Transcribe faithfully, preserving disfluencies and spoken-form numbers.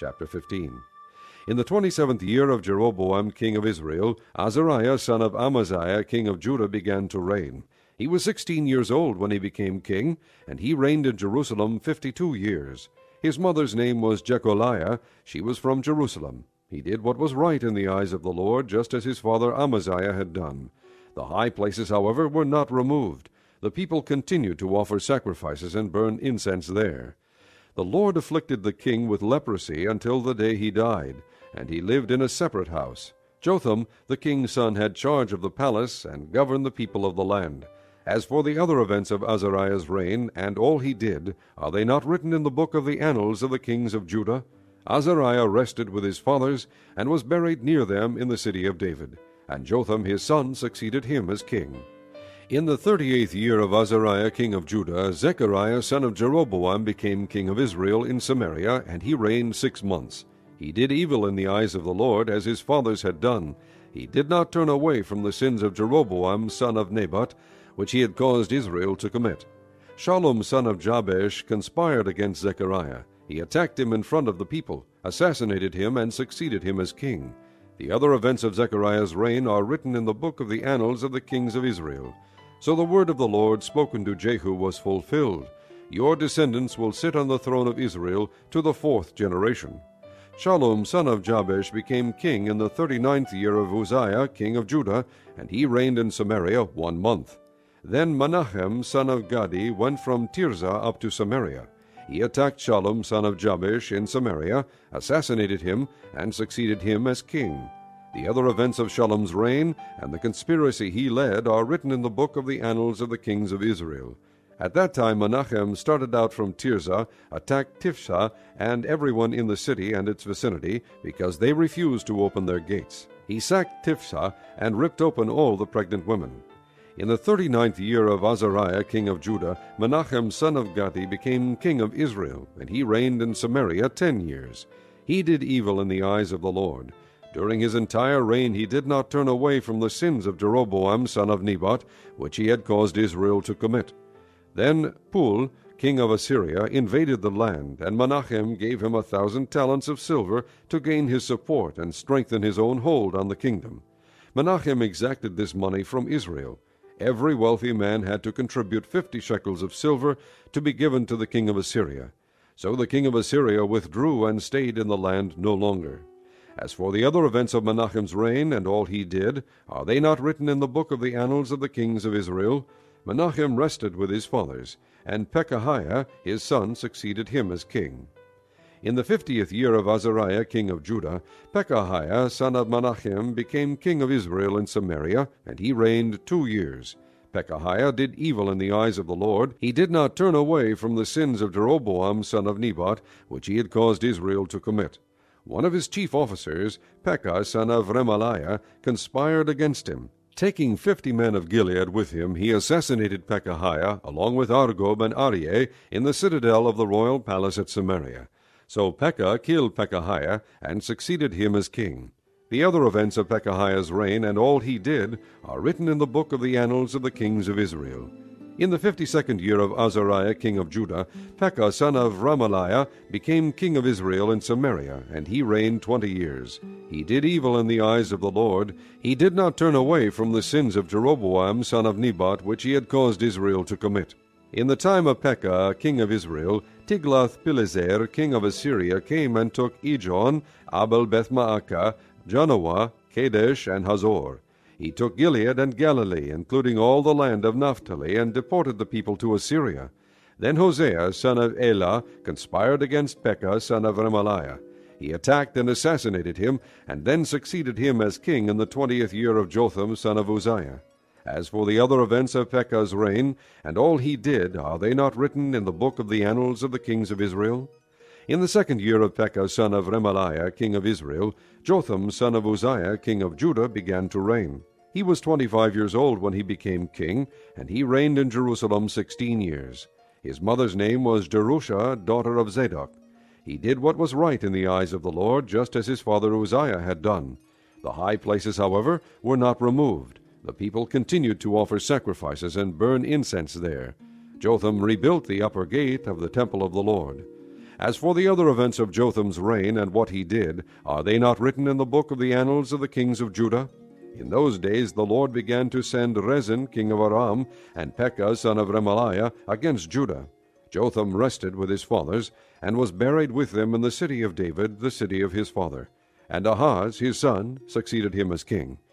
Chapter fifteen. In the twenty-seventh year of Jeroboam king of Israel, Azariah son of Amaziah king of Judah began to reign. He was sixteen years old when he became king, and he reigned in Jerusalem fifty-two years. His mother's name was Jecholiah. She was from Jerusalem. He did what was right in the eyes of the Lord, just as his father Amaziah had done. The high places, however, were not removed. The people continued to offer sacrifices and burn incense there. The Lord afflicted the king with leprosy until the day he died, and he lived in a separate house. Jotham, the king's son, had charge of the palace and governed the people of the land. As for the other events of Azariah's reign, and all he did, are they not written in the book of the annals of the kings of Judah? Azariah rested with his fathers, and was buried near them in the city of David. And Jotham his son succeeded him as king. In the thirty-eighth year of Azariah king of Judah, Zechariah son of Jeroboam became king of Israel in Samaria, and he reigned six months. He did evil in the eyes of the Lord, as his fathers had done. He did not turn away from the sins of Jeroboam son of Nebat, which he had caused Israel to commit. Shallum son of Jabesh conspired against Zechariah. He attacked him in front of the people, assassinated him, and succeeded him as king. The other events of Zechariah's reign are written in the book of the annals of the kings of Israel. So the word of the Lord spoken to Jehu was fulfilled. Your descendants will sit on the throne of Israel to the fourth generation. Shallum son of Jabesh became king in the thirty-ninth year of Uzziah king of Judah, and he reigned in Samaria one month. Then Menachem son of Gadi went from Tirzah up to Samaria. He attacked Shallum son of Jabesh in Samaria, assassinated him, and succeeded him as king. The other events of Shallum's reign and the conspiracy he led are written in the book of the annals of the kings of Israel. At that time Menachem started out from Tirzah, attacked Tifsah and everyone in the city and its vicinity, because they refused to open their gates. He sacked Tifsah and ripped open all the pregnant women. In the thirty-ninth year of Azariah king of Judah, Menachem son of Gadi became king of Israel, and he reigned in Samaria ten years. He did evil in the eyes of the Lord. During his entire reign he did not turn away from the sins of Jeroboam son of Nebat, which he had caused Israel to commit. Then Pul, king of Assyria, invaded the land, and Menachem gave him a thousand talents of silver to gain his support and strengthen his own hold on the kingdom. Menachem exacted this money from Israel. Every wealthy man had to contribute fifty shekels of silver to be given to the king of Assyria. So the king of Assyria withdrew and stayed in the land no longer. As for the other events of Menachem's reign and all he did, are they not written in the book of the annals of the kings of Israel? Menachem rested with his fathers, and Pekahiah his son succeeded him as king. In the fiftieth year of Azariah king of Judah, Pekahiah son of Menachem became king of Israel in Samaria, and he reigned two years. Pekahiah did evil in the eyes of the Lord. He did not turn away from the sins of Jeroboam son of Nebat, which he had caused Israel to commit. One of his chief officers, Pekah son of Remaliah, conspired against him. Taking fifty men of Gilead with him, he assassinated Pekahiah, along with Argob and Arieh, in the citadel of the royal palace at Samaria. So Pekah killed Pekahiah, and succeeded him as king. The other events of Pekahiah's reign, and all he did, are written in the book of the annals of the kings of Israel. In the fifty-second year of Azariah king of Judah, Pekah son of Remaliah became king of Israel in Samaria, and he reigned twenty years. He did evil in the eyes of the Lord. He did not turn away from the sins of Jeroboam son of Nebat, which he had caused Israel to commit. In the time of Pekah king of Israel, Tiglath-Pileser king of Assyria came and took Ijon, Abel-Beth-Maacah, Janoah, Kadesh, and Hazor. He took Gilead and Galilee, including all the land of Naphtali, and deported the people to Assyria. Then Hosea, son of Elah, conspired against Pekah, son of Remaliah. He attacked and assassinated him, and then succeeded him as king in the twentieth year of Jotham, son of Uzziah. As for the other events of Pekah's reign, and all he did, are they not written in the book of the annals of the kings of Israel? In the second year of Pekah, son of Remaliah, king of Israel, Jotham, son of Uzziah, king of Judah, began to reign. He was twenty-five years old when he became king, and he reigned in Jerusalem sixteen years. His mother's name was Jerusha, daughter of Zadok. He did what was right in the eyes of the Lord, just as his father Uzziah had done. The high places, however, were not removed. The people continued to offer sacrifices and burn incense there. Jotham rebuilt the upper gate of the temple of the Lord. As for the other events of Jotham's reign and what he did, are they not written in the book of the annals of the kings of Judah? In those days the Lord began to send Rezin king of Aram and Pekah son of Remaliah against Judah. Jotham rested with his fathers, and was buried with them in the city of David, the city of his father. And Ahaz his son succeeded him as king.